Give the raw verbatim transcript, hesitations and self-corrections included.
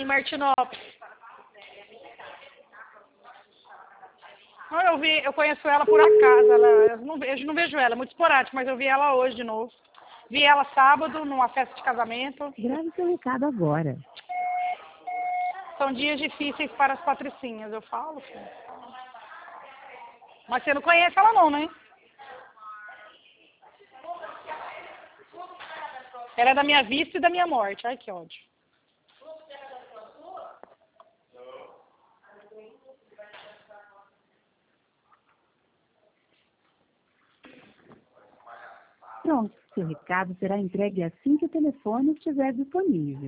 Martinópolis. Não, eu vi, eu conheço ela por acaso. Ela, eu, não, eu não vejo ela, é muito esporádico, mas eu vi ela hoje de novo. Vi ela sábado numa festa de casamento. Grave seu recado agora. São dias difíceis para as patricinhas, eu falo, filho. Mas você não conhece ela não, né? Ela é da minha vista e da minha morte. Ai, que ódio. Pronto, seu recado será entregue assim que o telefone estiver disponível.